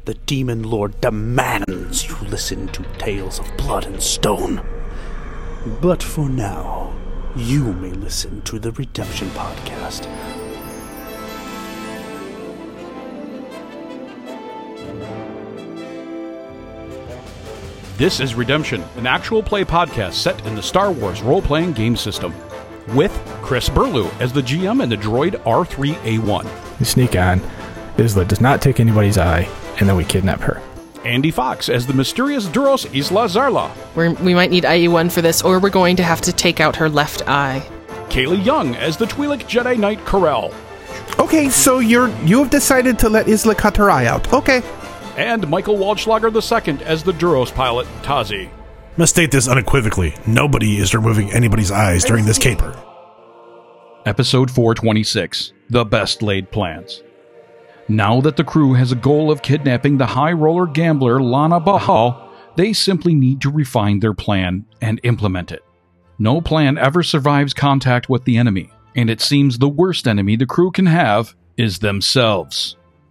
the Demon Lord demands you listen to tales of blood and stone. But for now, you may listen to the Redemption Podcast. This is Redemption, an actual play podcast set in the Star Wars role-playing game system, with Chris Burlew as the GM and the droid R3A1. We sneak on, Isla does not take anybody's eye, and then we kidnap her. Andy Fox as the mysterious Duros Isla Zarla. We might need IE1 for this, or we're going to have to take out her left eye. Kaylee Young as the Twi'lek Jedi Knight Corel. Okay, so you have decided to let Isla cut her eye out. Okay. And Michael Waldschlager II as the Duros pilot Tazi. Must state this unequivocally. Nobody is removing anybody's eyes during this caper. Episode 426, The Best Laid Plans. Now that the crew has a goal of kidnapping the high-roller gambler Lana Bahal, they simply need to refine their plan and implement it. No plan ever survives contact with the enemy, and it seems the worst enemy the crew can have is themselves.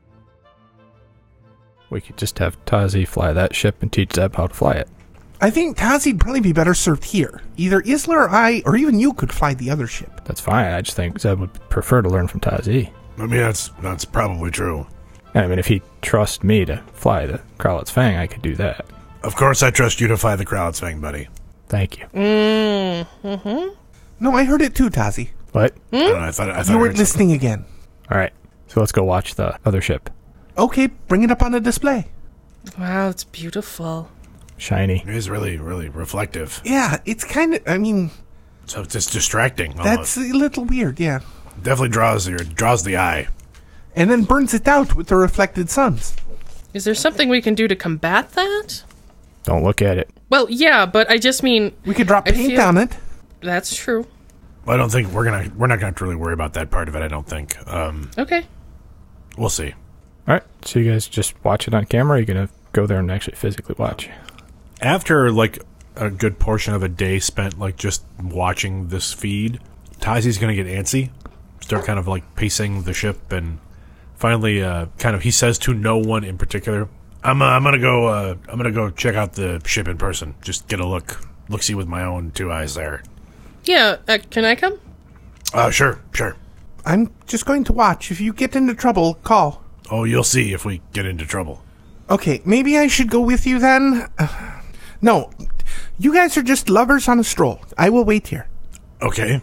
We could just have Tazi fly that ship and teach Zeb how to fly it. I think Tazi'd probably be better served here. Either Isla or I, or even you, could fly the other ship. That's fine. I just think Zeb would prefer to learn from Tazi. I mean, that's probably true. I mean, if he trusts me to fly the Krallet's Fang, I could do that. Of course I trust you to fly the Krallet's Fang, buddy. Thank you. Mm-hmm. No, I heard it too, Tazi. What? I don't know, I thought You I weren't heard listening again. All right. So let's go watch the other ship. Okay, bring it up on a display. Wow, it's beautiful. Shiny. It is really, really reflective. Yeah, it's kind of, So it's just distracting. that's Almost. a little weird, yeah. Definitely draws the eye. And then burns it out with the reflected suns. Is there something we can do to combat that? Don't look at it. Well, yeah, but I just mean... We could drop I paint feel- on it. That's true. I don't think we're not gonna have to really worry about that part of it. I don't think. Okay. We'll see. All right. So you guys just watch it on camera, or are you going to go there and actually physically watch? After like a good portion of a day spent like just watching this feed, Tazi's gonna get antsy, start kind of like pacing the ship, and finally, he says to no one in particular, "I'm gonna go check out the ship in person. Just get a look see with my own two eyes there." Yeah, can I come? Sure. I'm just going to watch. If you get into trouble, call. Oh, you'll see if we get into trouble. Okay, maybe I should go with you then? No, you guys are just lovers on a stroll. I will wait here. Okay.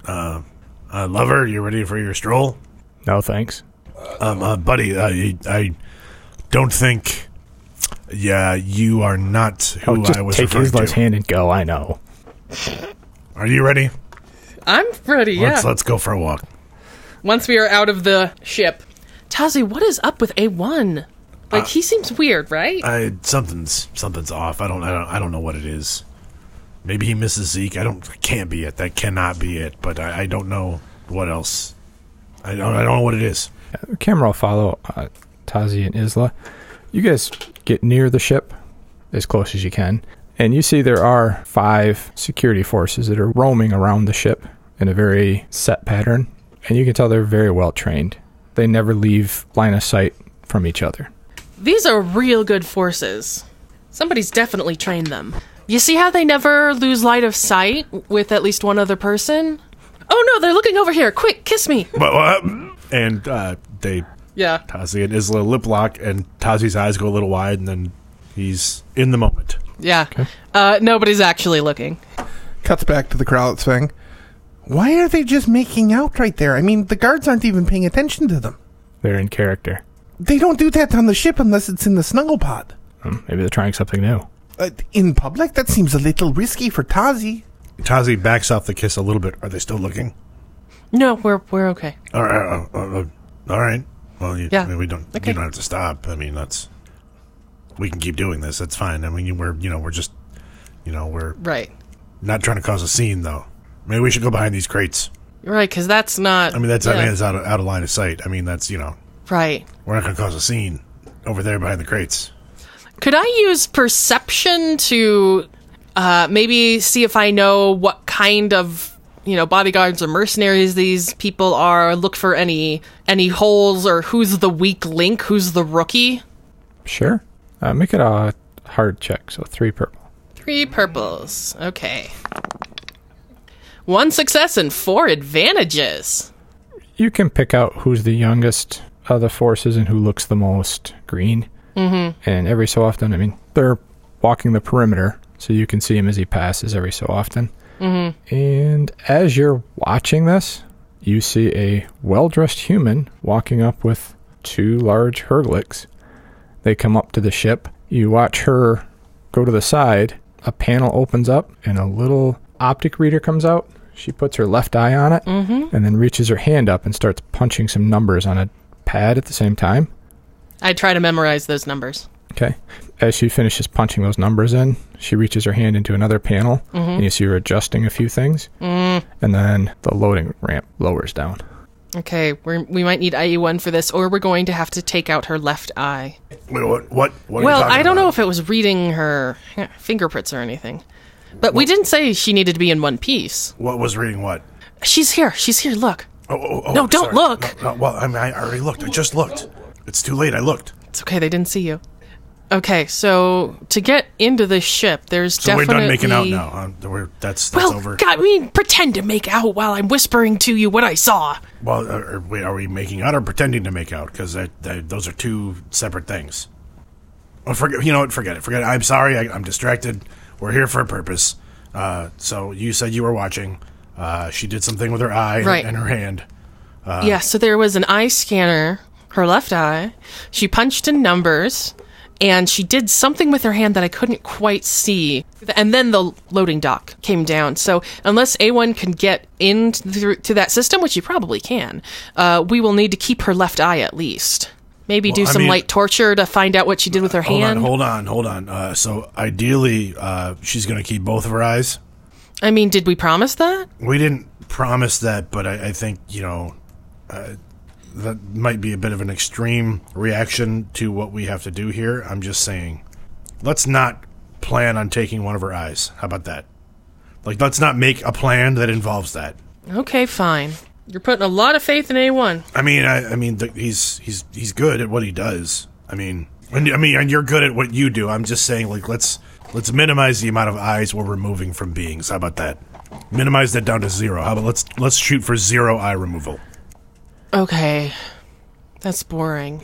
Lover, you ready for your stroll? No, thanks. Buddy, I don't think. Yeah, you are not who just I was take referring Isla's to. hand and go. I know. Are you ready? I'm ready, yeah. Let's go for a walk. Once we are out of the ship. Tazi, what is up with A1? Like, he seems weird, right? Something's off. I don't know what it is. Maybe he misses Zeke. Can't be it. That cannot be it. But I don't know what else. I don't know what it is. The camera will follow Tazi and Isla. You guys get near the ship as close as you can, and you see there are 5 security forces that are roaming around the ship in a very set pattern, and you can tell they're very well trained. They never leave line of sight from each other. These are real good forces. Somebody's definitely trained them. You see how they never lose light of sight with at least one other person? Oh no, they're looking over here. Quick, kiss me. And they, Yeah. Tazi and Isla lip lock, and Tazi's eyes go a little wide, and then he's in the moment. Yeah. Nobody's actually looking. Cuts back to the Krallet's Fang. Why are they just making out right there? I mean, the guards aren't even paying attention to them. They're in character. They don't do that on the ship unless it's in the snuggle pod. Maybe they're trying something new. In public, that seems a little risky for Tazi. Tazi backs off the kiss a little bit. Are they still looking? No, we're okay. All right. Well, Yeah. I mean, you don't have to stop. I mean, we can keep doing this. That's fine. I mean, we're Right. not trying to cause a scene, though. Maybe we should go behind these crates. Right, because that's not... I mean, that's yeah. it's out of line of sight. I mean, that's Right. we're not going to cause a scene over there behind the crates. Could I use perception to maybe see if I know what kind of, bodyguards or mercenaries these people are, look for any holes, or who's the weak link, who's the rookie? Sure. Make it a hard check, so 3 purple. 3 purples. Okay. 1 success and 4 advantages. You can pick out who's the youngest of the forces and who looks the most green. Mm-hmm. And every so often, I mean, they're walking the perimeter, so you can see him as he passes every so often. Mm-hmm. And as you're watching this, you see a well-dressed human walking up with 2 large Hergliks. They come up to the ship. You watch her go to the side. A panel opens up, and a little optic reader comes out. She puts her left eye on it, and then reaches her hand up and starts punching some numbers on a pad at the same time. I try to memorize those numbers. Okay. As she finishes punching those numbers in, she reaches her hand into another panel, and you see her adjusting a few things, and then the loading ramp lowers down. Okay, we might need IE1 for this, or we're going to have to take out her left eye. Wait, what are you Well, talking I don't about? know if it was reading her fingerprints or anything. But we didn't say she needed to be in one piece. What was reading what? She's here, look. Oh, No, don't sorry. look. No, well, I already looked. I just looked. It's too late. I looked. It's okay, they didn't see you. Okay, so to get into the ship, there's So definitely... we're done making out now. That's Well, over. God, I mean, pretend to make out while I'm whispering to you what I saw. Well, are we making out or pretending to make out? Because those are 2 separate things. Well, you know what? Forget it. I'm sorry. I'm distracted. We're here for a purpose. So you said you were watching. She did something with her eye Right. and her hand. Yeah, so there was an eye scanner, her left eye. She punched in numbers, and she did something with her hand that I couldn't quite see. And then the loading dock came down. So unless A1 can get into that system, which you probably can, we will need to keep her left eye at least. Maybe do some light torture to find out what she did with her hand. Hold on. So ideally, she's going to keep both of her eyes. I mean, did we promise that? We didn't promise that, but I think, that might be a bit of an extreme reaction to what we have to do here. I'm just saying, let's not plan on taking one of her eyes. How about that? Like, let's not make a plan that involves that. Okay, fine. You're putting a lot of faith in A1. I mean, he's good at what he does. And you're good at what you do. I'm just saying, like, let's minimize the amount of eyes we're removing from beings. How about that? Minimize that down to 0. How about let's shoot for 0 eye removal. Okay. That's boring.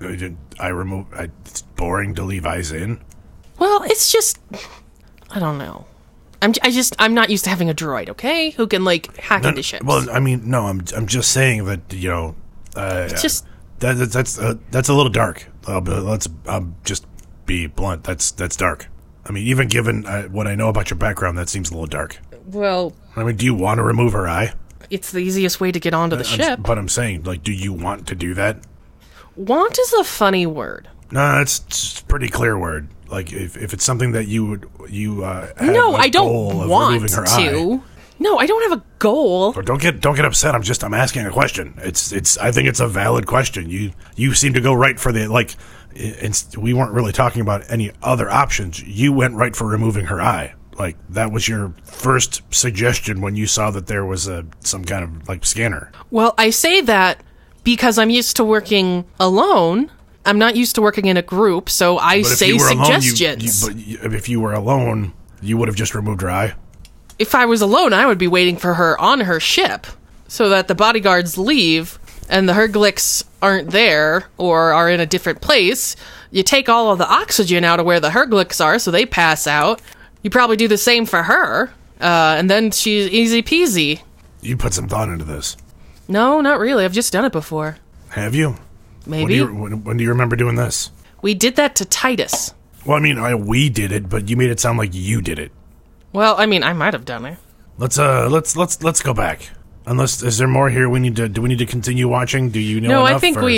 It's boring to leave eyes in. Well, it's just... I don't know. I'm not used to having a droid, okay? Who can, hack into ships. Well, no, I'm just saying that, It's just... that's a little dark. Let's just be blunt. That's dark. Even given what I know about your background, that seems a little dark. Well... do you want to remove her eye? It's the easiest way to get onto the ship. But I'm saying, do you want to do that? Want is a funny word. No, it's a pretty clear word. Like, if it's something that have No, a I goal don't of want removing her to. eye. No, I don't have a goal. Or don't get upset. I'm asking a question. I think it's a valid question. You seem to go right for the we weren't really talking about any other options. You went right for removing her eye. That was your first suggestion when you saw that there was some kind of scanner. Well, I say that because I'm used to working alone. I'm not used to working in a group, so I say suggestions. But if you were alone, you would have just removed her eye. If I was alone, I would be waiting for her on her ship so that the bodyguards leave and the Hergliks aren't there or are in a different place. You take all of the oxygen out of where the Hergliks are so they pass out. You probably do the same for her, and then she's easy peasy. You put some thought into this. No, not really. I've just done it before. Have you? Maybe. When do you remember doing this? We did that to Titus. Well, we did it, but you made it sound like you did it. Well, I might have done it. Let's go back. Unless, is there more here? Do we need to continue watching? Do you know No, enough? I think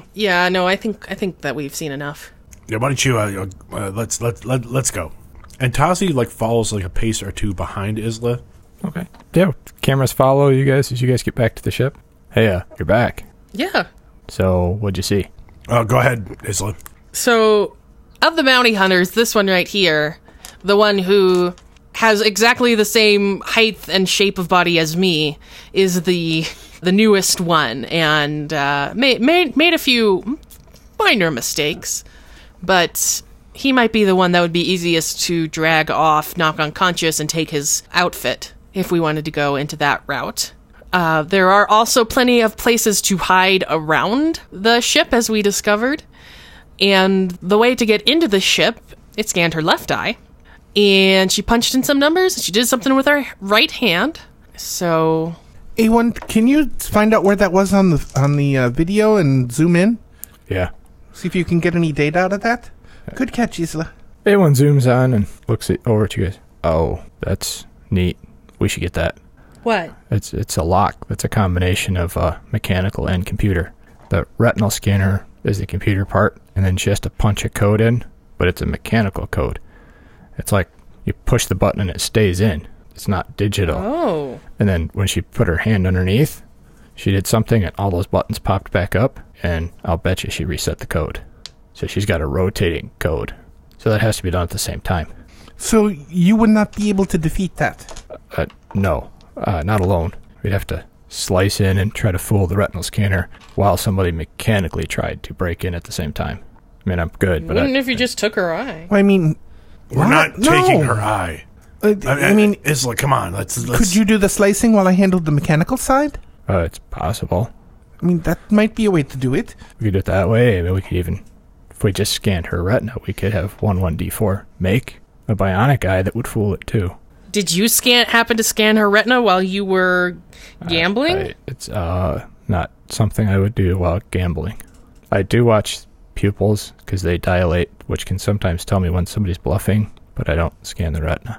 I think that we've seen enough. Yeah, why don't you, let's go. And Tazi, follows, a pace or 2 behind Isla. Okay. Yeah, cameras follow you guys as you guys get back to the ship. Hey, you're back. Yeah. So, what'd you see? Go ahead, Isla. So, of the bounty hunters, this one right here, the one who has exactly the same height and shape of body as me, is the newest one, and made a few minor mistakes. but he might be the one that would be easiest to drag off, knock unconscious, and take his outfit if we wanted to go into that route. There are also plenty of places to hide around the ship, as we discovered. And the way to get into the ship, it scanned her left eye. And she punched in some numbers. She did something with her right hand. So... A1, can you find out where that was on the video and zoom in? Yeah. See if you can get any data out of that? Good catch, Isla. Everyone zooms on and looks over at you guys. Oh, that's neat. We should get that. What? It's a lock. That's a combination of mechanical and computer. The retinal scanner is the computer part, and then she has to punch a code in, but it's a mechanical code. It's like you push the button and it stays in. It's not digital. Oh. And then when she put her hand underneath, she did something and all those buttons popped back up, and I'll bet you she reset the code. So she's got a rotating code. So that has to be done at the same time. So you would not be able to defeat that? No, not alone. We'd have to slice in and try to fool the retinal scanner while somebody mechanically tried to break in at the same time. I mean, I'm good, but Wouldn't if you just took her eye? Well, I mean... We're not taking her eye. I mean... Isla, come on. Let's Could you do the slicing while I handled the mechanical side? it's possible. I mean, that might be a way to do it. We could do it that way. I mean, we could even, if we just scanned her retina, we could have 11D4 make a bionic eye that would fool it too. Did you happen to scan her retina while you were gambling? It's not something I would do while gambling. I do watch pupils because they dilate, which can sometimes tell me when somebody's bluffing, but I don't scan the retina.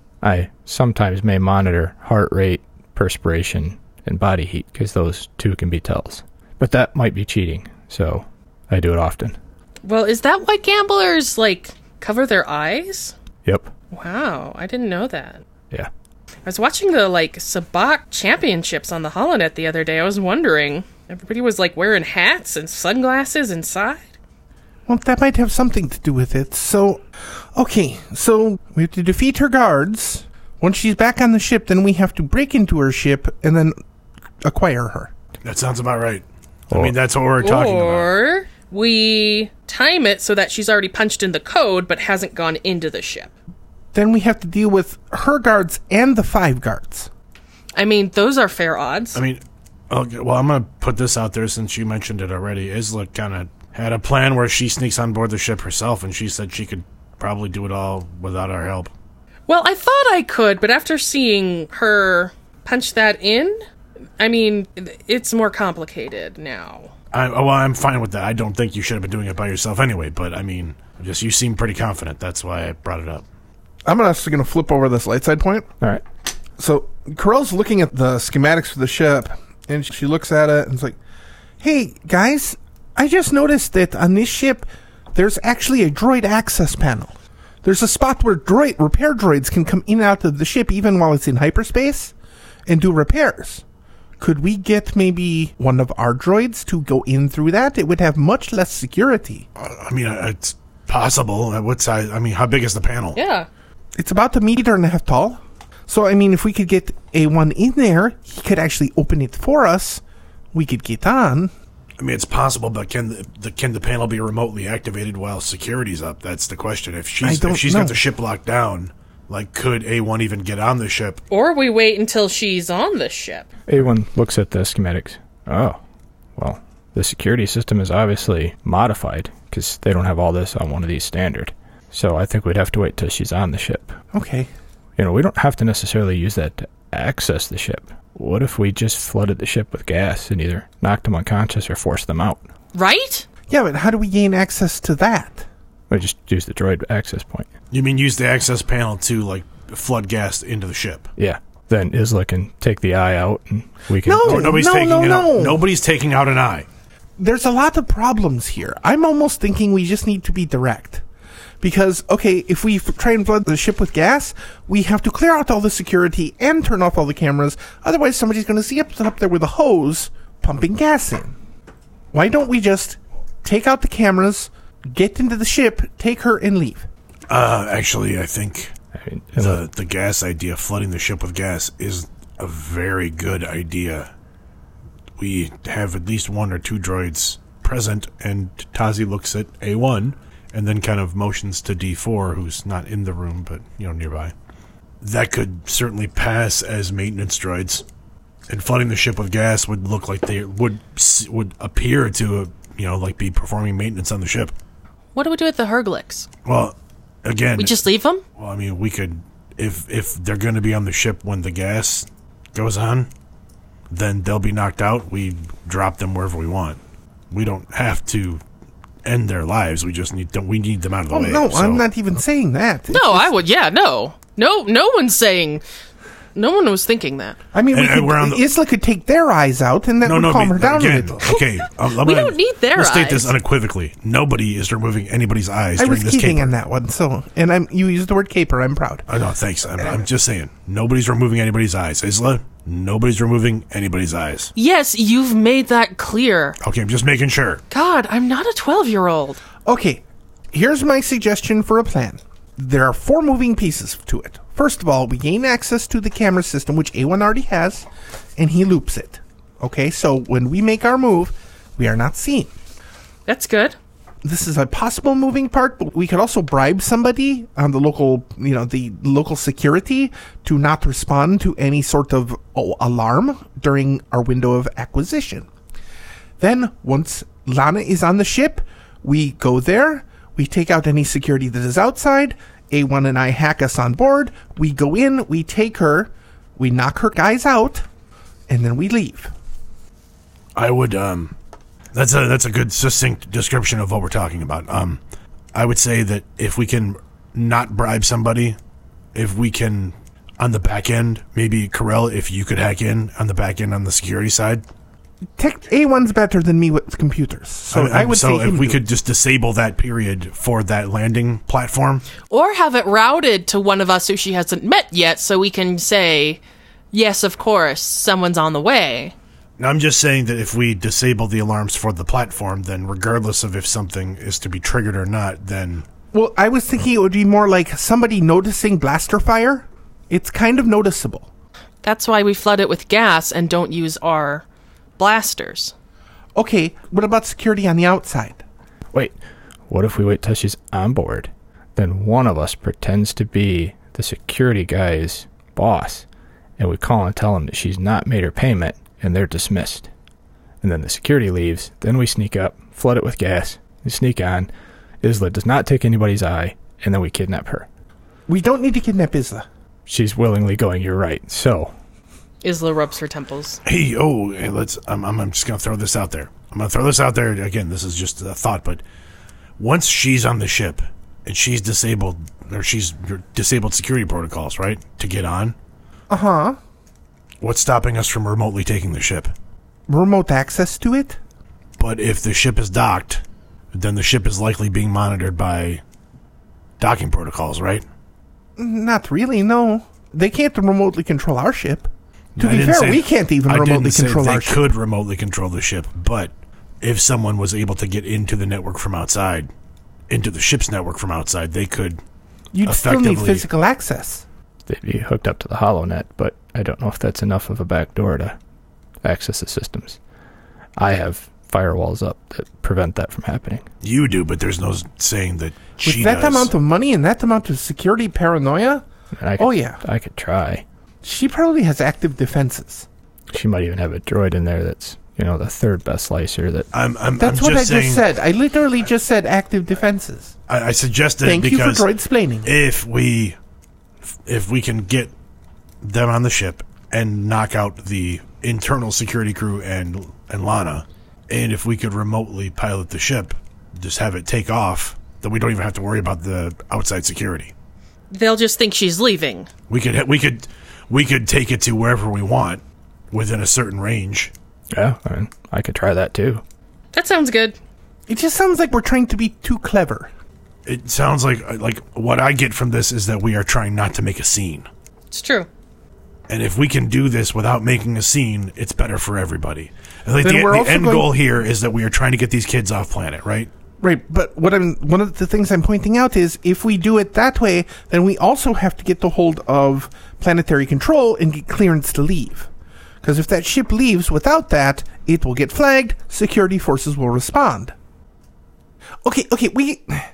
I sometimes may monitor heart rate, perspiration, and body heat because those two can be tells. But that might be cheating, so I do it often. Well, is that why gamblers, cover their eyes? Yep. Wow, I didn't know that. Yeah. I was watching the, Sabak championships on the Holonet the other day. I was wondering. Everybody was, wearing hats and sunglasses inside. Well, that might have something to do with it. So, okay, so we have to defeat her guards. Once she's back on the ship, then we have to break into her ship and then acquire her. That sounds about right. I mean, that's what we're talking about. Or we time it so that she's already punched in the code but hasn't gone into the ship. Then we have to deal with her guards and the 5 guards. I mean, those are fair odds. I mean, okay, well, I'm going to put this out there since you mentioned it already. Isla kind of had a plan where she sneaks on board the ship herself, and she said she could probably do it all without our help. Well, I thought I could, but after seeing her punch that in, I mean, it's more complicated now. I'm fine with that. I don't think you should have been doing it by yourself anyway, but I mean, just you seem pretty confident. That's why I brought it up. I'm actually going to flip over this light side point. All right. So, Corell's looking at the schematics for the ship, and she looks at it and is like, hey, guys, I just noticed that on this ship, there's actually a droid access panel. There's a spot where repair droids can come in and out of the ship even while it's in hyperspace and do repairs. Could we get maybe one of our droids to go in through that? It would have much less security. I mean, it's possible. At what size? I mean, how big is the panel? Yeah. It's about 1.5 meters tall. So, I mean, if we could get A1 in there, he could actually open it for us. We could get on. I mean, it's possible, but can the panel be remotely activated while security's up? That's the question. If she's got the ship locked down, could A1 even get on the ship? Or we wait until she's on the ship. A1 looks at the schematics. Oh, well, the security system is obviously modified because they don't have all this on one of these standard. So I think we'd have to wait till she's on the ship. Okay. We don't have to necessarily use that to access the ship. What if we just flooded the ship with gas and either knocked them unconscious or forced them out? Right? Yeah, but how do we gain access to that? We just use the droid access point. You mean use the access panel to, flood gas into the ship? Yeah. Then Isla can take the eye out and we can... No, nobody's taking it out. Nobody's taking out an eye. There's a lot of problems here. I'm almost thinking we just need to be direct. Because, okay, if we try and flood the ship with gas, we have to clear out all the security and turn off all the cameras. Otherwise, somebody's going to see us up there with a hose pumping gas in. Why don't we just take out the cameras, get into the ship, take her, and leave? Actually, I think the gas idea, flooding the ship with gas, is a very good idea. We have at least 1 or 2 droids present, and Tazi looks at A1 and then kind of motions to D4, who's not in the room, but, nearby. That could certainly pass as maintenance droids. And flooding the ship with gas would look like they would appear to, be performing maintenance on the ship. What do we do with the Herglics? Well, again... We just leave them? Well, I mean, we could... If they're going to be on the ship when the gas goes on, then they'll be knocked out. We drop them wherever we want. We don't have to end their lives. We just need them out of the way. No, so. I'm not even saying that. No, I would. Yeah, no. No one's saying... No one was thinking that. I mean, Isla could take their eyes out, and that would calm her down a little. Okay, we don't need their eyes. Let's state this unequivocally. Nobody is removing anybody's eyes during this caper. I was keeping on that one, and you used the word caper. I'm proud. Oh, no, thanks. I'm just saying. Nobody's removing anybody's eyes. Isla, nobody's removing anybody's eyes. Yes, you've made that clear. Okay, I'm just making sure. God, I'm not a 12-year-old. Okay, here's my suggestion for a plan. There are 4 moving pieces to it. First of all, we gain access to the camera system, which A1 already has, and he loops it. Okay, so when we make our move, we are not seen. That's good. This is a possible moving part, but we could also bribe somebody on the local security to not respond to any sort of alarm during our window of acquisition. Then, once Lana is on the ship, we go there, we take out any security that is outside, A1 and I hack us on board, we go in, we take her, we knock her guys out, and then we leave. I would, that's a good succinct description of what we're talking about. I would say that if we can not bribe somebody, if we can, on the back end, maybe Corell, if you could hack in on the back end on the security side. A1's better than me with computers, so I would say if we could just disable that period for that landing platform, or have it routed to one of us who she hasn't met yet, so we can say, "Yes, of course, someone's on the way." Now, I'm just saying that if we disable the alarms for the platform, then regardless of if something is to be triggered or not, then... Well, I was thinking it would be more like somebody noticing blaster fire. It's kind of noticeable. That's why we flood it with gas and don't use our blasters. Okay, what about security on the outside? Wait, what if we wait till she's on board? Then one of us pretends to be the security guy's boss, and we call and tell him that she's not made her payment, and they're dismissed. And then the security leaves, then we sneak up, flood it with gas, we sneak on, Isla does not take anybody's eye, and then we kidnap her. We don't need to kidnap Isla. She's willingly going, you're right, so... Isla rubs her temples. Hey, let's... I'm just going to throw this out there. I'm going to throw this out there. Again, this is just a thought, but once she's on the ship and she's disabled, or she's disabled security protocols, right, to get on? Uh-huh. What's stopping us from remotely taking the ship? Remote access to it? But if the ship is docked, then the ship is likely being monitored by docking protocols, right? Not really, no. They can't remotely control our ship. To be fair, we can't even remotely control our ship. They could remotely control the ship, but if someone was able to get into the network from outside, into the ship's network from outside, they could You'd still need physical access. They'd be hooked up to the HoloNet, but I don't know if that's enough of a backdoor to access the systems. I have firewalls up that prevent that from happening. You do, but there's no saying that she does. With that amount of money and that amount of security paranoia? I could try. She probably has active defenses. She might even have a droid in there that's, the third best slicer. That's what I just said. I literally just said active defenses. I suggested Thank because you for droid-splaining. If we can get them on the ship and knock out the internal security crew and Lana, and if we could remotely pilot the ship, just have it take off, then we don't even have to worry about the outside security. They'll just think she's leaving. We could take it to wherever we want within a certain range. Yeah, I could try that too. That sounds good. It just sounds like we're trying to be too clever. It sounds like what I get from this is that we are trying not to make a scene. It's true. And if we can do this without making a scene, it's better for everybody. I think Then the end goal here is that we are trying to get these kids off planet, right? Right, but one of the things I'm pointing out is if we do it that way, then we also have to get the hold of planetary control and get clearance to leave. Because if that ship leaves without that, it will get flagged, security forces will respond. Okay,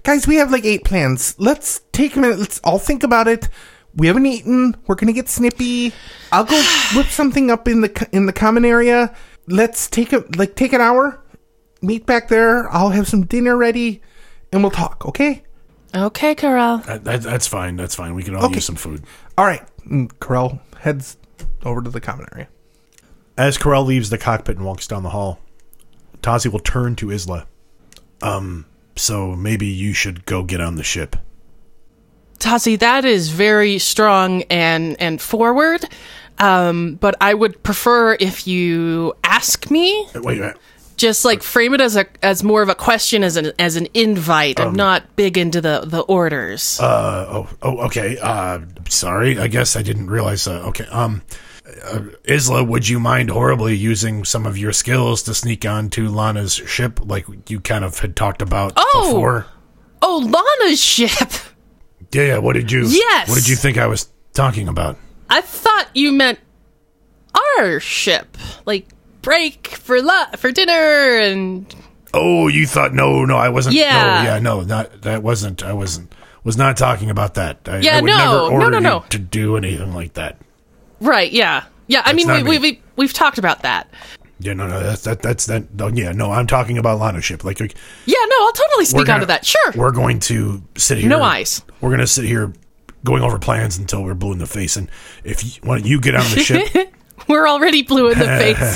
Guys, we have like 8 plans. Let's take a minute. Let's all think about it. We haven't eaten. We're gonna get snippy. I'll go whip something up in the common area. Let's take an hour. Meet back there. I'll have some dinner ready, and we'll talk. Okay? Okay, Corel. That's fine. That's fine. We can all use some food. All right. Corel heads over to the common area. As Corel leaves the cockpit and walks down the hall, Tazi will turn to Isla. So maybe you should go get on the ship. Tazi, that is very strong and forward, but I would prefer if you ask me. Wait. Just like frame it as more of a question, as an invite. I'm not big into the orders. Okay. Sorry. I guess I didn't realize. Okay. Isla, would you mind horribly using some of your skills to sneak onto Lana's ship, like you kind of had talked about before? Oh, Lana's ship. Yeah. What did you think I was talking about? I thought you meant our ship, like break for dinner and. Oh, you thought no, I wasn't. Yeah. I was not talking about that. I would no, never order no. you to do anything like that. Right? Yeah. I mean, we've talked about that. Yeah, no, that's that. Yeah, no, I'm talking about Lana's ship. Like, yeah, no, I'll totally speak onto that. Sure. We're going to sit here. No eyes. We're going to sit here going over plans until we're blue in the face. And why don't you get on the ship? We're already blue in the face.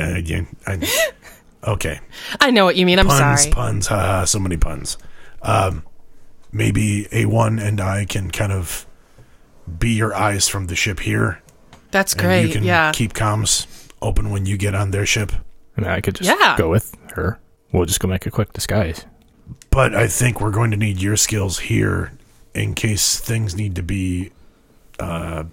Okay. I know what you mean. I'm sorry. Puns. So many puns. Maybe A1 and I can kind of be your eyes from the ship here. That's great. And you can keep comms open when you get on their ship. I mean, I could just go with her. We'll just go make a quick disguise. But I think we're going to need your skills here in case things need to be, cut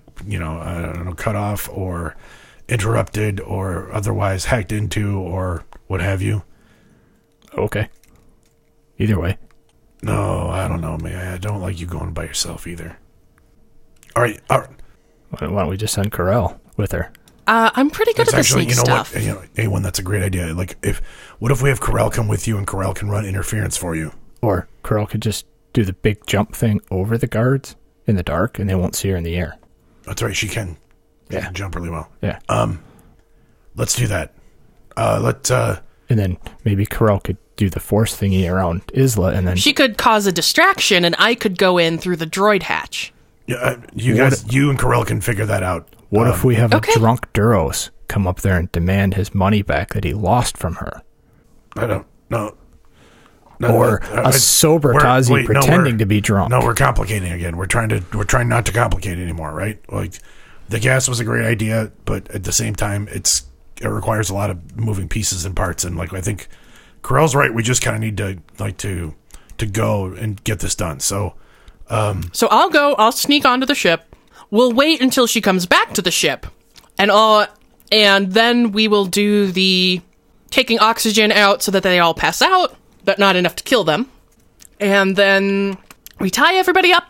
off or interrupted or otherwise hacked into or what have you. Okay. Either way. No, I don't know, man. I don't like you going by yourself either. All right. Why don't we just send Corel with her? I'm pretty good at the sneak stuff. A1, that's a great idea. What if we have Corel come with you and Corel can run interference for you? Or Corel could just do the big jump thing over the guards in the dark and they won't see her in the air. That's right. She can. She can jump really well. Yeah. Let's do that. And then maybe Corel could do the force thingy around Isla, and then she could cause a distraction, and I could go in through the droid hatch. Yeah, you and Corel can figure that out. What if we have a drunk Duros come up there and demand his money back that he lost from her? I don't know. Or a sober Tazi pretending to be drunk. No, we're complicating again. We're trying not to complicate anymore, right? Like, the gas was a great idea, but at the same time, it requires a lot of moving pieces and parts. And I think Corel's right. We just kind of need to go and get this done. So I'll go. I'll sneak onto the ship. We'll wait until she comes back to the ship, and then we will do the taking oxygen out so that they all pass out, but not enough to kill them. And then we tie everybody up.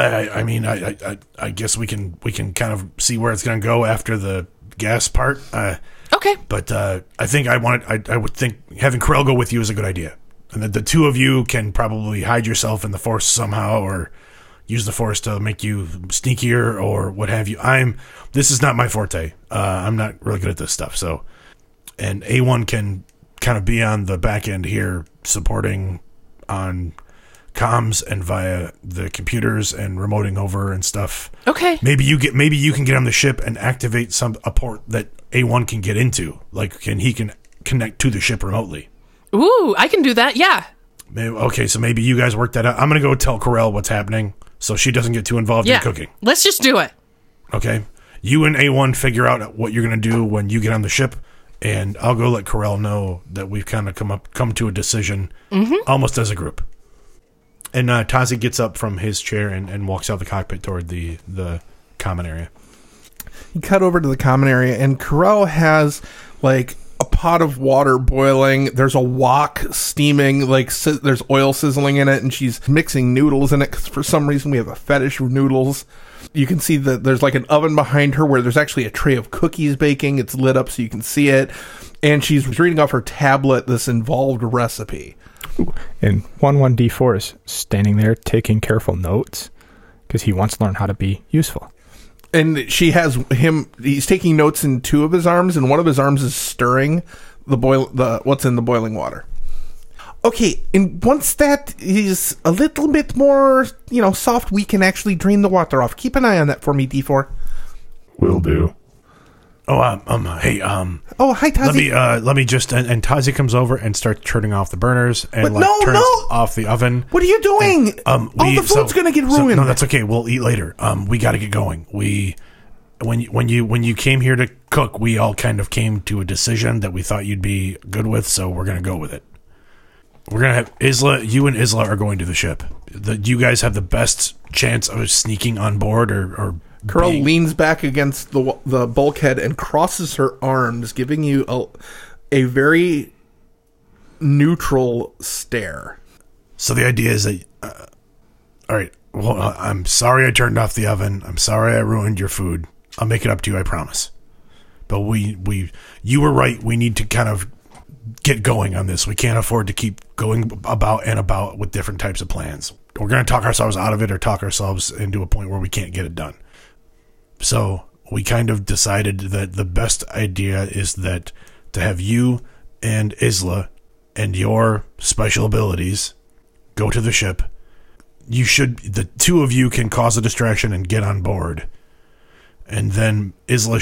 I guess we can kind of see where it's going to go after the gas part. Okay. But I think I would think having Corel go with you is a good idea. And that the two of you can probably hide yourself in the Force somehow or use the Force to make you sneakier or what have you. This is not my forte. I'm not really good at this stuff. So, and A1 can kind of be on the back end here supporting on comms and via the computers and remoting over and stuff. Okay. Maybe you can get on the ship and activate a port that A1 can get into. He can connect to the ship remotely. Ooh, I can do that. Yeah. Okay, so maybe you guys work that out. I'm going to go tell Corel what's happening so she doesn't get too involved in cooking. Let's just do it. Okay. You and A1 figure out what you're going to do when you get on the ship, and I'll go let Corel know that we've kind of come to a decision almost as a group. And Tazi gets up from his chair and walks out the cockpit toward the common area. You cut over to the common area, and Corel has, a pot of water boiling. There's a wok steaming, there's oil sizzling in it, and she's mixing noodles in it, because for some reason we have a fetish for noodles. You can see that there's an oven behind her where there's actually a tray of cookies baking. It's lit up so you can see it. And she's reading off her tablet this involved recipe. And 1D4 is standing there taking careful notes because he wants to learn how to be useful. And she has him. He's taking notes in two of his arms, and one of his arms is stirring what's in the boiling water. Okay, and once that is a little bit more, soft, we can actually drain the water off. Keep an eye on that for me, D4. Will do. Oh, hey, Oh, hi, Tazi. Let me just, and Tazi comes over and starts turning off the burners and But turns no! off the oven. What are you doing? All the food's gonna get ruined. No, that's okay. We'll eat later. We got to get going. When you came here to cook, we all kind of came to a decision that we thought you'd be good with, so we're gonna go with it. We're gonna have Isla. You and Isla are going to the ship. You guys have the best chance of sneaking on board, or Curl leans back against the bulkhead and crosses her arms, giving you a very neutral stare. So the idea is that, all right. Well, I'm sorry I turned off the oven. I'm sorry I ruined your food. I'll make it up to you, I promise. But you were right. We need to kind of get going on this. We can't afford to keep going about with different types of plans. We're going to talk ourselves out of it or talk ourselves into a point where we can't get it done. So we kind of decided that the best idea is that to have you and Isla and your special abilities go to the ship. The two of you can cause a distraction and get on board. And then Isla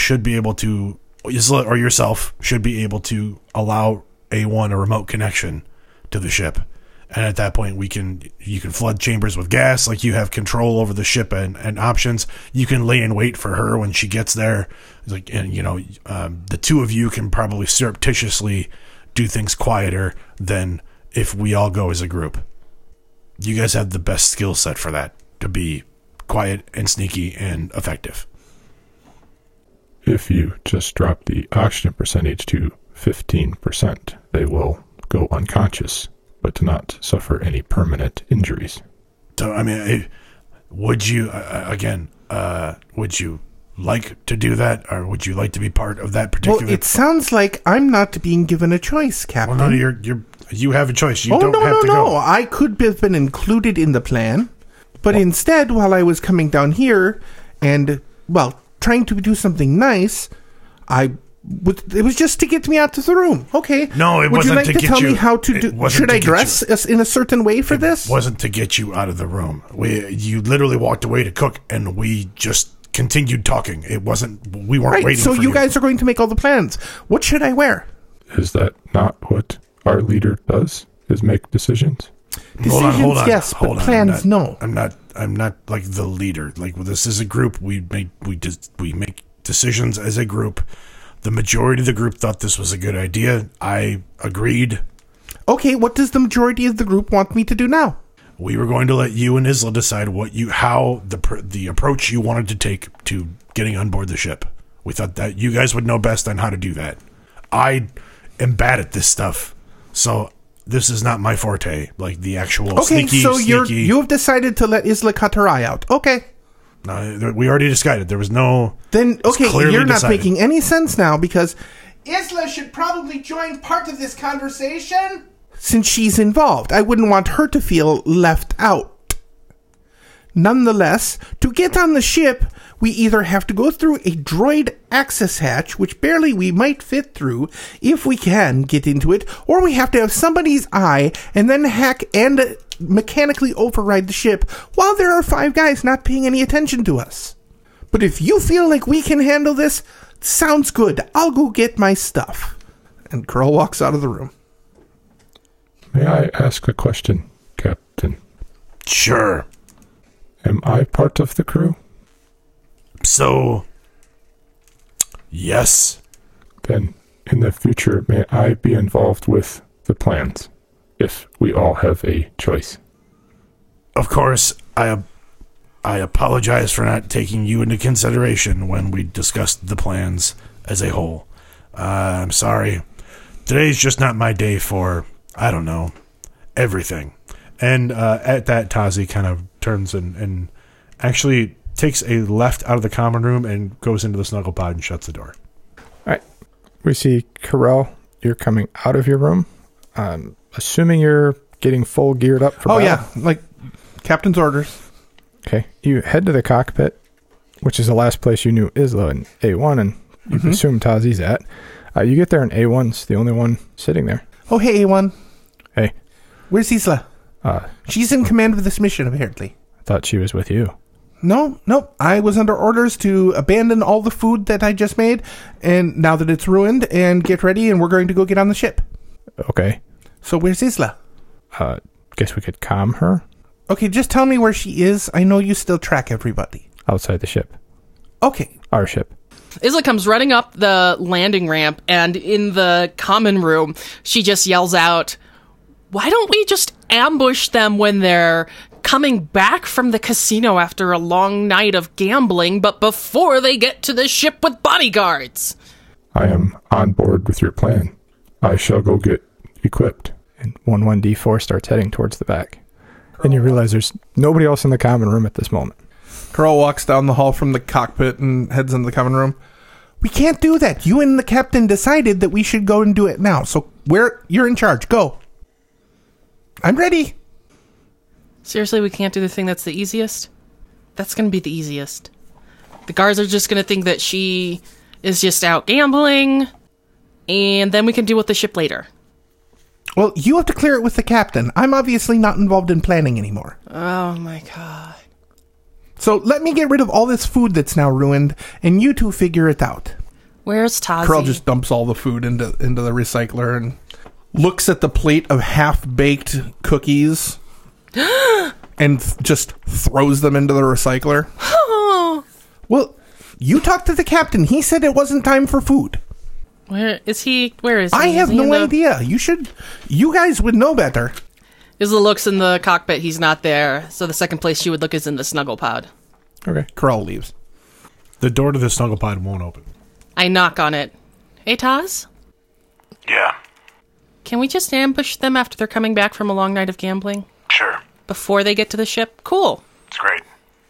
or yourself should be able to allow A1 a remote connection to the ship. And at that point, you can flood chambers with gas, like you have control over the ship and options. You can lay in wait for her when she gets there. The two of you can probably surreptitiously do things quieter than if we all go as a group. You guys have the best skill set for that, to be quiet and sneaky and effective. If you just drop the oxygen percentage to 15%, they will go unconscious, but not suffer any permanent injuries. So, I mean, would you like to do that, or would you like to be part of that particular? Well, it sounds like I'm not being given a choice, Captain. Well, no, you have a choice. You don't no, have no, to no. go. I could have been included in the plan, but instead, while I was coming down here and, trying to do something nice, it was just to get me out of the room. Okay. No, it wasn't to get you. Would you like to tell me how to do? Should I dress in a certain way for this? It wasn't to get you out of the room. You literally walked away to cook, and we just continued talking. It wasn't. We weren't waiting. So for you guys are going to make all the plans. What should I wear? Is that not what our leader does? Is make decisions? Decisions, hold on, yes, but plans, no. I'm not like the leader. Like, this is a group. We make decisions as a group. The majority of the group thought this was a good idea. I agreed. Okay, what does the majority of the group want me to do now? We were going to let you and Isla decide how the approach you wanted to take to getting on board the ship. We thought that you guys would know best on how to do that. I am bad at this stuff, so this is not my forte. Like the actual sneaky. So you have decided to let Isla cut her eye out. Okay. No, we already decided. There was no. Then you're not decided. making any sense now because Isla should probably join part of this conversation. Since she's involved, I wouldn't want her to feel left out. Nonetheless, to get on the ship, we either have to go through a droid access hatch, which barely we might fit through if we can get into it, or we have to have somebody's eye and then hack and mechanically override the ship while there are 5 guys not paying any attention to us. But if you feel like we can handle this, sounds good. I'll go get my stuff. And Curl walks out of the room. May I ask a question, Captain? Sure. Am I part of the crew? So, yes. Then, in the future, may I be involved with the plans, if we all have a choice? Of course, I apologize for not taking you into consideration when we discussed the plans as a whole. I'm sorry. Today's just not my day for, I don't know, everything. And at that, Tazi kind of turns and actually takes a left out of the common room and goes into the snuggle pod and shuts the door. All right. We see Corell, you're coming out of your room. Assuming you're getting full geared up for battle? yeah, like captain's orders. Okay. You head to the cockpit, which is the last place you knew Isla and A1, and you can assume Tazi's at. You get there, and A1's the only one sitting there. Oh, hey, A1. Hey. Where's Isla? She's in command of this mission, apparently. I thought she was with you. No. I was under orders to abandon all the food that I just made, and now that it's ruined, and get ready, and we're going to go get on the ship. Okay. So where's Isla? Guess we could calm her Okay, just tell me where she is. I know you still track everybody. outside the ship. Okay. Our ship. Isla comes running up the landing ramp, and in the common room, she just yells out, "Why don't we just ambush them when they're coming back from the casino after a long night of gambling, but before they get to the ship with bodyguards?" I am on board with your plan. I shall go get equipped. And 11D4 starts heading towards the back. And you realize there's nobody else in the common room at this moment. Carl walks down the hall from the cockpit and heads into the common room. We can't do that. You and the captain decided that we should go and do it now. So you're in charge. Go. I'm ready. Seriously, we can't do the thing that's the easiest? That's going to be the easiest. The guards are just going to think that she is just out gambling, and then we can deal with the ship later. Well, you have to clear it with the captain. I'm obviously not involved in planning anymore. Oh my god. So let me get rid of all this food that's now ruined, and you two figure it out. Where's Tazi? Carl just dumps all the food into the recycler and looks at the plate of half-baked cookies and just throws them into the recycler. Well, you talked to the captain. He said it wasn't time for food. Where is he? Where is he? I have Is he in no the- idea. You guys would know better. Isla looks in the cockpit. He's not there. So the second place she would look is in the snuggle pod. Okay. Carl leaves. The door to the snuggle pod won't open. I knock on it. Hey, Taz? Yeah, Can we just ambush them after they're coming back from a long night of gambling? sure. Before they get to the ship? Cool. It's great.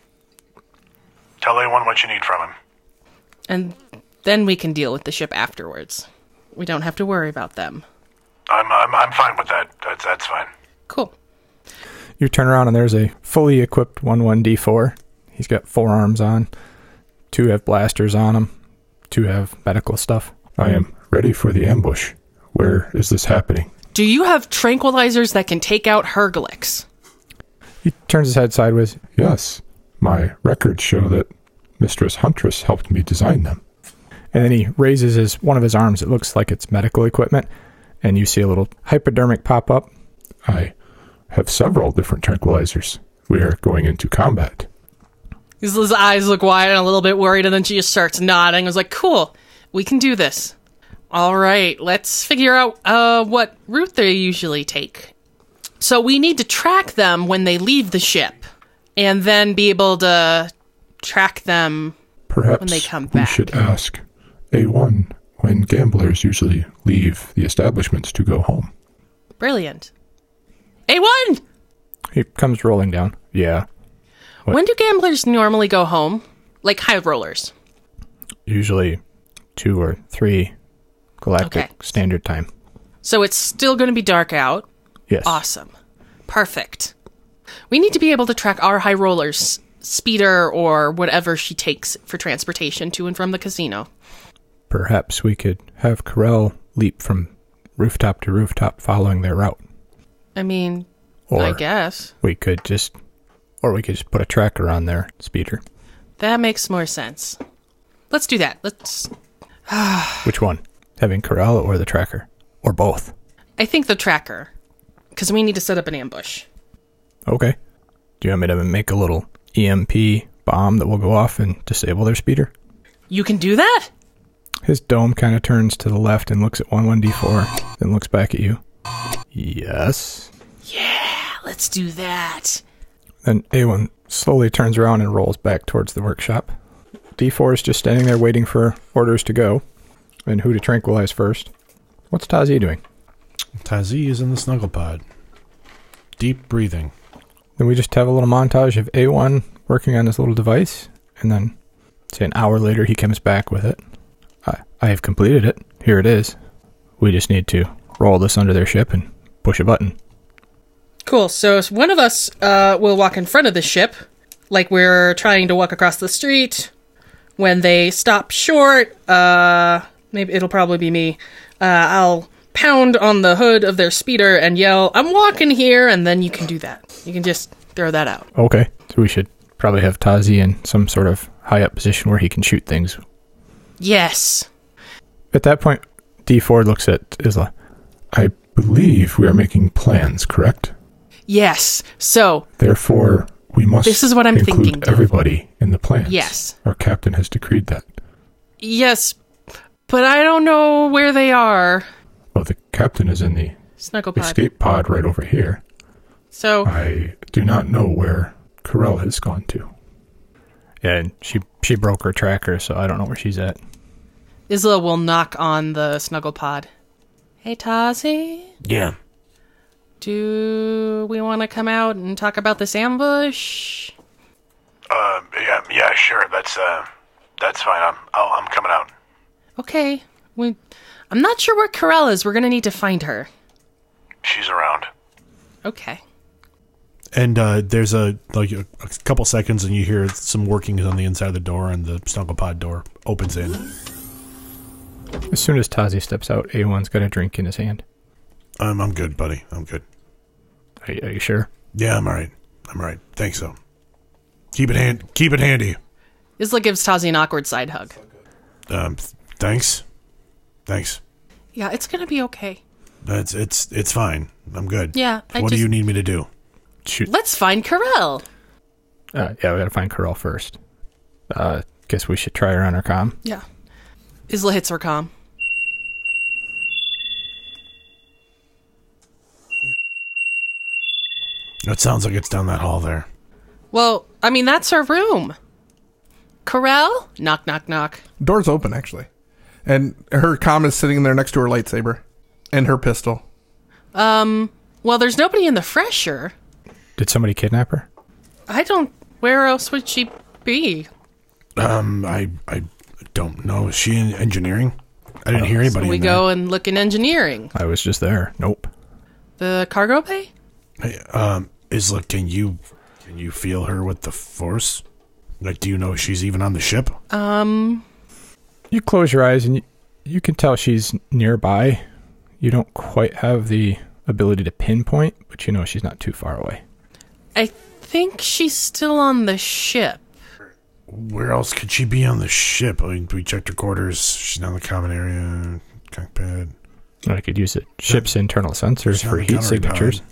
Tell A1 what you need from him. And then we can deal with the ship afterwards. We don't have to worry about them. I'm fine with that. That's fine. Cool. You turn around and there's a fully equipped 11D4. He's got 4 arms on. 2 have blasters on them. 2 have medical stuff. I am ready for the ambush. Where is this happening? Do you have tranquilizers that can take out Herglix? He turns his head sideways. Yes, my records show that Mistress Huntress helped me design them. And then he raises one of his arms. It looks like it's medical equipment. And you see a little hypodermic pop up. I have several different tranquilizers. We are going into combat. His eyes look wide and a little bit worried, and then she just starts nodding. I was like, cool, we can do this. All right, let's figure out what route they usually take. So we need to track them when they leave the ship, and then be able to track them. Perhaps When they come we back. should ask A1 when gamblers usually leave the establishments to go home. Brilliant. A1! He comes rolling down. Yeah. What? When do gamblers normally go home? Like high rollers. Usually 2 or 3 galactic Okay. standard time. So it's still going to be dark out. Yes. Awesome. Perfect. We need to be able to track our high rollers, speeder or whatever she takes for transportation to and from the casino. Perhaps we could have Corel leap from rooftop to rooftop following their route. I mean, Or I guess. we could just put a tracker on their speeder. That makes more sense. Let's do that. Which one? Having Corel or the tracker? Or both? I think the tracker. Because we need to set up an ambush. Okay. Do you want me to make a little EMP bomb that will go off and disable their speeder? You can do that? His dome kind of turns to the left and looks at 11D4, then looks back at you. Yes. Let's do that. Then A1 slowly turns around and rolls back towards the workshop. D4 is just standing there waiting for orders to go and who to tranquilize first. What's Tazi doing? Tazi is in the snuggle pod. Deep breathing. Then we just have a little montage of A1 working on this little device, and then, say an hour later, he comes back with it. I have completed it. Here it is. We just need to roll this under their ship and push a button. Cool. So one of us will walk in front of the ship, like we're trying to walk across the street. When they stop short, maybe it'll probably be me. I'll pound on the hood of their speeder and yell, "I'm walking here," and then you can do that. You can just throw that out. Okay. So we should probably have Tazi in some sort of high up position where he can shoot things. Yes. At that point, D4 looks at Isla. I believe we are making plans, correct? Yes. So Therefore, we must This is what I'm include thinking, Dave. everybody in the plans. Yes. Our captain has decreed that. Yes, but I don't know where they are. Well, the captain is in the Snuggle pod. escape pod right over here. So I do not know where Corell has gone to. Yeah, and she broke her tracker, so I don't know where she's at. Isla will knock on the snuggle pod. Hey, Tazi, Yeah. do we want to come out and talk about this ambush? Yeah, sure. That's fine. I'm coming out. Okay. I'm not sure where Corell is. We're going to need to find her. She's around. Okay. And there's a couple seconds, and you hear some workings on the inside of the door, and the snugglepod door opens in. As soon as Tazi steps out, A1's got a drink in his hand. I'm good, buddy. I'm good. Are you sure? Yeah, I'm all right. Thanks, though. Keep it handy. Isla gives Tazi an awkward side hug. Thanks. Yeah, it's going to be okay. It's fine. I'm good. Yeah, What do you need me to do? Shoot. Let's find Corell. Yeah, we gotta find Corell first. Guess we should try her on her comm. Yeah. Isla hits her comm. It sounds like it's down that hall there. Well, I mean, that's her room. Corell? Knock, knock, knock. Door's open, actually. And her comm is sitting there next to her lightsaber. And her pistol. Well, there's nobody in the fresher. Did somebody kidnap her? Where else would she be? I don't know. Is she in engineering? I didn't hear anybody We in there. go and look in engineering. I was just there. Nope. The cargo bay? Hey, Isla, can you feel her with the Force? Like, do you know if she's even on the ship? You close your eyes and you can tell she's nearby. You don't quite have the ability to pinpoint, but you know she's not too far away. I think she's still on the ship. Where else could she be on the ship? I mean, we checked her quarters. She's not in the common area, cockpit. I could use the ship's internal sensors She's for not in the heat signatures.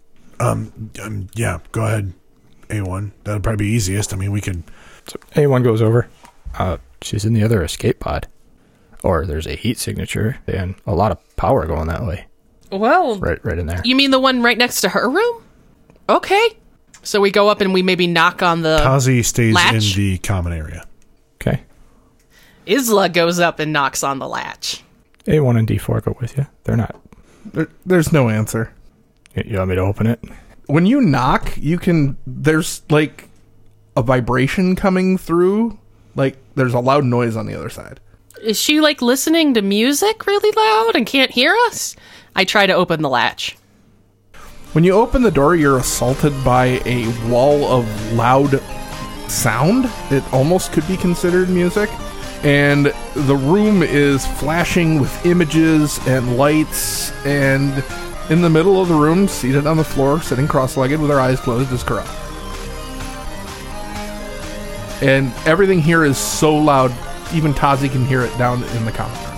Yeah, go ahead. A1. That'd probably be easiest. I mean, we could... So A1 goes over. She's in the other escape pod. Or there's a heat signature and a lot of power going that way. Well, Right in there. you mean the one right next to her room? Okay. So we go up and we maybe knock on the... Tazi stays latch? in the common area. Okay. Isla goes up and knocks on the latch. A1 and D4 go with you. They're not. There's no answer. You want me to open it? When you knock, there's like a vibration coming through. Like there's a loud noise on the other side. Is she like listening to music really loud and can't hear us? I try to open the latch. When you open the door, you're assaulted by a wall of loud sound. It almost could be considered music. And the room is flashing with images and lights. And in the middle of the room, seated on the floor, sitting cross-legged with her eyes closed, is Corell. And everything here is so loud, even Tazi can hear it down in the common room.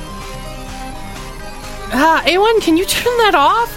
A1, can you turn that off?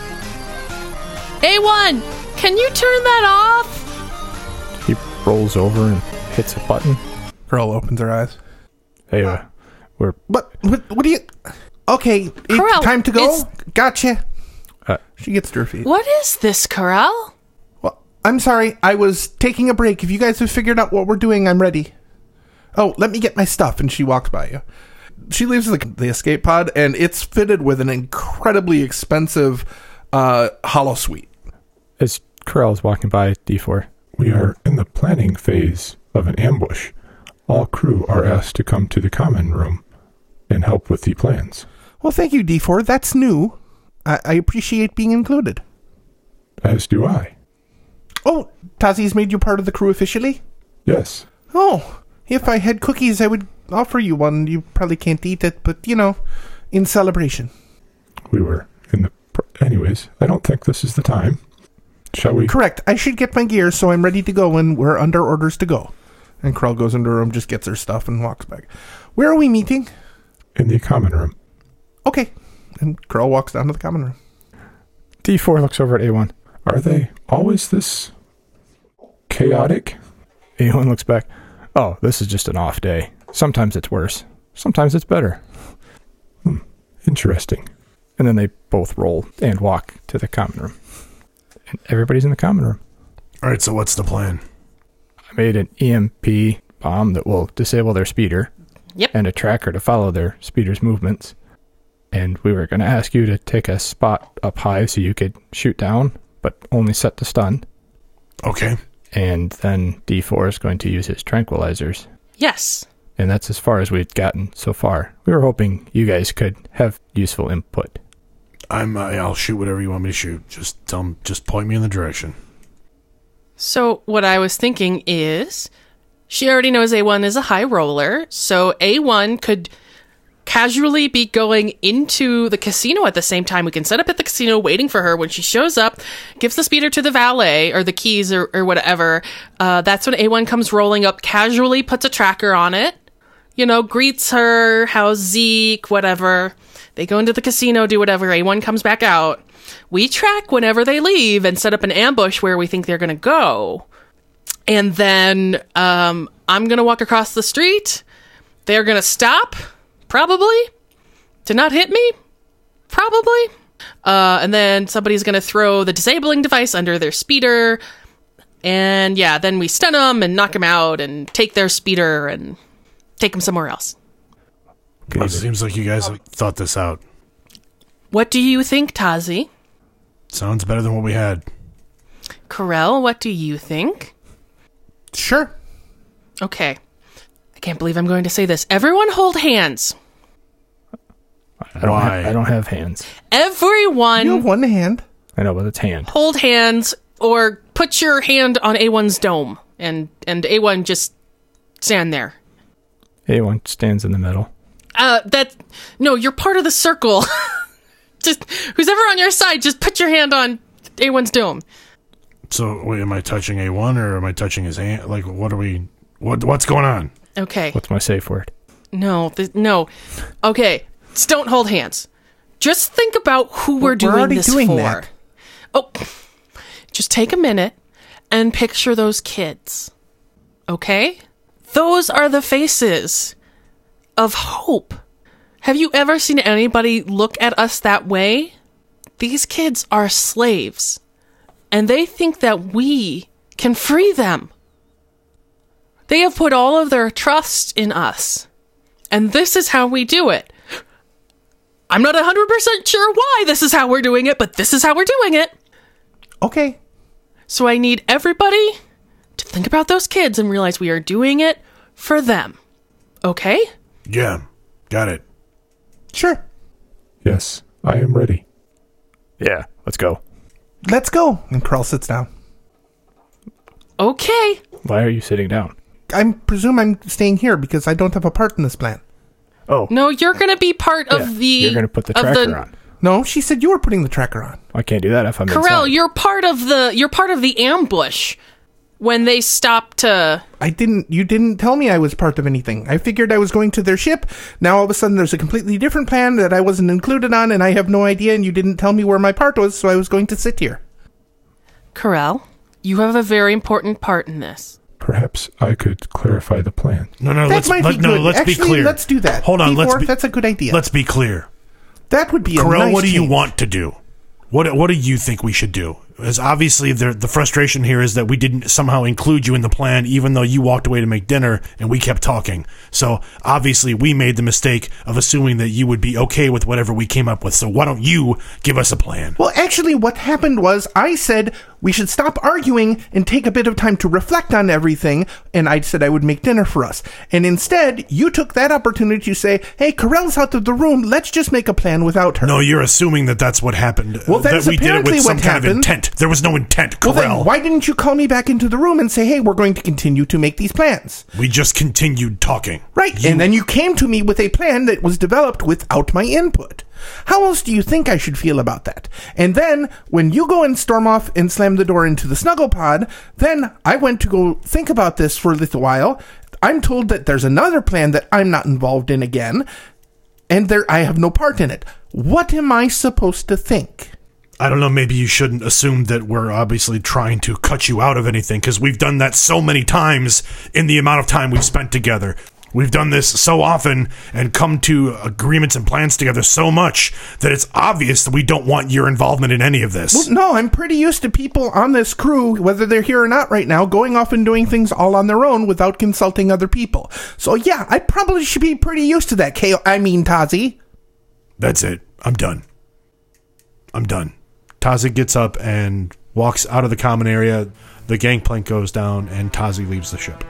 A1, can you turn that off? He rolls over and hits a button. Corell opens her eyes. Hey, we're... What do you... Okay, Corell, time to go? it's- Gotcha. Uh, She gets to her feet. What is this, Corell? Well, I'm sorry. I was taking a break. If you guys have figured out what we're doing, I'm ready. Oh, let me get my stuff. And she walks by you. She leaves the escape pod, and it's fitted with an incredibly expensive holosuite. As Corell's walking by, D4. We are in the planning phase of an ambush. All crew are asked to come to the common room and help with the plans. Well, thank you, D4. That's new. I appreciate being included. As do I. Oh, Tazi's made you part of the crew officially? Yes. Oh, if I had cookies, I would offer you one. You probably can't eat it, but, in celebration. We were in the... Anyways, I don't think this is the time. Shall we? Correct. I should get my gear, so I'm ready to go when we're under orders to go. And Krell goes into her room, just gets her stuff, and walks back. Where are we meeting? In the common room. Okay. And Krell walks down to the common room. D4 looks over at A1. Are they always this chaotic? A1 looks back. Oh, this is just an off day. Sometimes it's worse. Sometimes it's better. Interesting. And then they both roll and walk to the common room. And everybody's in the common room. All right, so what's the plan? I made an EMP bomb that will disable their speeder. Yep. And a tracker to follow their speeder's movements. And we were going to ask you to take a spot up high so you could shoot down, but only set to stun. Okay. And then D4 is going to use his tranquilizers. Yes. And that's as far as we've gotten so far. We were hoping you guys could have useful input. I'll shoot whatever you want me to shoot. Just point me in the direction. So what I was thinking is, she already knows A1 is a high roller, so A1 could casually be going into the casino at the same time. We can set up at the casino waiting for her. When she shows up, gives the speeder to the valet or the keys or whatever. That's when A1 comes rolling up, casually puts a tracker on it, greets her, how's Zeke, whatever. They go into the casino, do whatever. A1 comes back out. We track whenever they leave and set up an ambush where we think they're going to go. And then I'm going to walk across the street. They're going to stop, probably, to not hit me, probably. And then somebody's going to throw the disabling device under their speeder. And yeah, then we stun them and knock them out and take their speeder and take them somewhere else. Well, it seems like you guys have thought this out. What do you think, Tazi? Sounds better than what we had. Corell, what do you think? Sure. Okay. I can't believe I'm going to say this. Everyone hold hands. I don't have hands. Everyone You have one hand. I know, but it's hand. hold hands or put your hand on A1's dome and A1 just stand there. A1 stands in the middle. No, you're part of the circle. Just who's ever on your side, just put your hand on A1's dome. So, wait, am I touching A1 or am I touching his hand? Like, what's going on? Okay. What's my safe word? No. Okay, just don't hold hands. Just think about who we're doing already this doing for. that. Oh, just take a minute and picture those kids. Okay? Those are the faces of hope. Have you ever seen anybody look at us that way? These kids are slaves, and they think that we can free them. They have put all of their trust in us, and this is how we do it. I'm not 100% sure why this is how we're doing it, but this is how we're doing it. Okay. So I need everybody to think about those kids and realize we are doing it for them. Okay? Yeah, got it. Sure. Yes, I am ready. Yeah, let's go. Let's go. And Krell sits down. Okay. Why are you sitting down? I presume I'm staying here because I don't have a part in this plan. Oh, No, you're going to be part of the... you're going to put the of tracker on. No, she said you were putting the tracker on. I can't do that if I'm Corell, inside. you're part of the ambush when they stop to... You didn't tell me I was part of anything. I figured I was going to their ship. Now all of a sudden there's a completely different plan that I wasn't included on and I have no idea and you didn't tell me where my part was, so I was going to sit here. Corell, you have a very important part in this. Perhaps I could clarify the plan. No, That let's might be good. let's Actually, be clear. let's do that. Hold on, D4, that's a good idea. Let's be clear. That would be a Corell, nice what do you change. want to do? What do you think we should do? As obviously the frustration here is that we didn't somehow include you in the plan, even though you walked away to make dinner and we kept talking. So obviously we made the mistake of assuming that you would be okay with whatever we came up with. So why don't you give us a plan? Well, actually, what happened was I said we should stop arguing and take a bit of time to reflect on everything, and I said I would make dinner for us. And instead, you took that opportunity to say, hey, Corell's out of the room, let's just make a plan without her. No, you're assuming that that's what happened. Well, that's that we did it apparently with some what kind of happened. intent. intent. There was no intent, Well, Corell. then why didn't you call me back into the room and say, hey, we're going to continue to make these plans? We just continued talking. Right, and then you came to me with a plan that was developed without my input. How else do you think I should feel about that? And then, when you go and storm off and slam the door into the snuggle pod, then I went to go think about this for a little while. I'm told that there's another plan that I'm not involved in again, and I have no part in it. What am I supposed to think? I don't know, maybe you shouldn't assume that we're obviously trying to cut you out of anything, because we've done that so many times in the amount of time we've spent together. We've done this so often and come to agreements and plans together so much that it's obvious that we don't want your involvement in any of this. Well, no, I'm pretty used to people on this crew, whether they're here or not right now, going off and doing things all on their own without consulting other people. So yeah, I probably should be pretty used to that, Tazi. That's it. I'm done. Tazi gets up and walks out of the common area. The gangplank goes down and Tazi leaves the ship.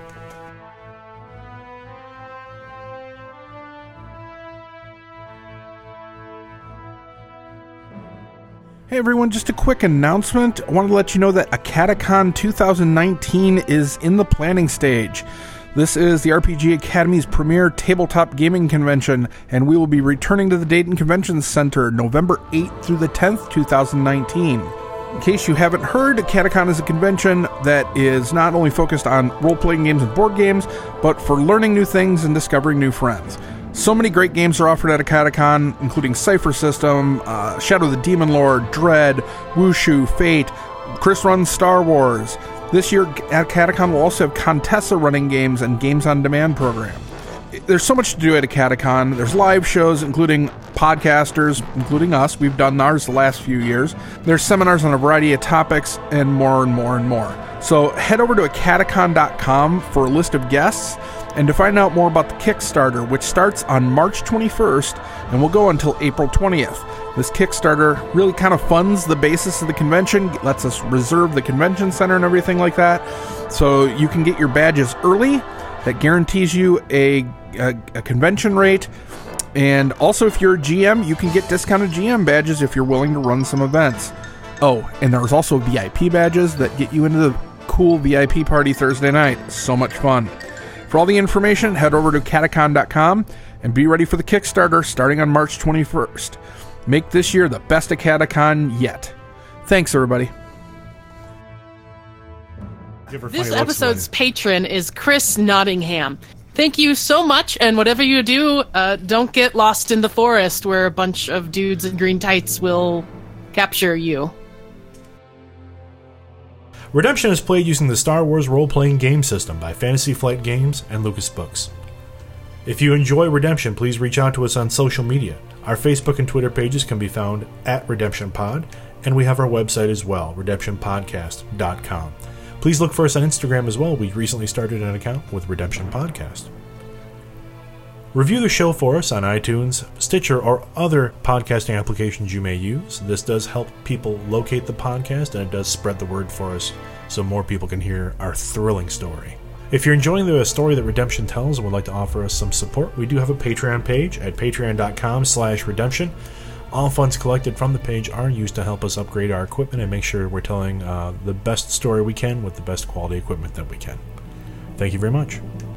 Hey everyone, just a quick announcement. I wanted to let you know that AcadaCon 2019 is in the planning stage. This is the RPG Academy's premier tabletop gaming convention, and we will be returning to the Dayton Convention Center November 8th through the 10th, 2019. In case you haven't heard, AcadaCon is a convention that is not only focused on role-playing games and board games, but for learning new things and discovering new friends. So many great games are offered at AcadaCon, including Cypher System, Shadow the Demon Lord, Dread, Wushu, Fate, Chris runs Star Wars. This year, AcadaCon will also have Contessa running games and Games on Demand program. There's so much to do at AcadaCon. There's live shows, including podcasters, including us. We've done ours the last few years. There's seminars on a variety of topics, and more and more and more. So head over to acadacon.com for a list of guests, and to find out more about the Kickstarter, which starts on March 21st and will go until April 20th. This Kickstarter really kind of funds the basis of the convention, lets us reserve the convention center and everything like that, so you can get your badges early. That guarantees you a convention rate, and also if you're a GM, you can get discounted GM badges if you're willing to run some events. Oh, and there's also VIP badges that get you into the cool VIP party Thursday night. So much fun. For all the information, head over to acadacon.com and be ready for the Kickstarter starting on March 21st. Make this year the best AcadaCon yet. Thanks, everybody. This episode's patron is Chris Nottingham. Thank you so much, and whatever you do, don't get lost in the forest where a bunch of dudes in green tights will capture you. Redemption is played using the Star Wars role-playing game system by Fantasy Flight Games and Lucas Books. If you enjoy Redemption, please reach out to us on social media. Our Facebook and Twitter pages can be found at RedemptionPod, and we have our website as well, redemptionpodcast.com. Please look for us on Instagram as well. We recently started an account with Redemption Podcast. Review the show for us on iTunes, Stitcher, or other podcasting applications you may use. This does help people locate the podcast, and it does spread the word for us so more people can hear our thrilling story. If you're enjoying the story that Redemption tells and would like to offer us some support, we do have a Patreon page at patreon.com/redemption. All funds collected from the page are used to help us upgrade our equipment and make sure we're telling the best story we can with the best quality equipment that we can. Thank you very much.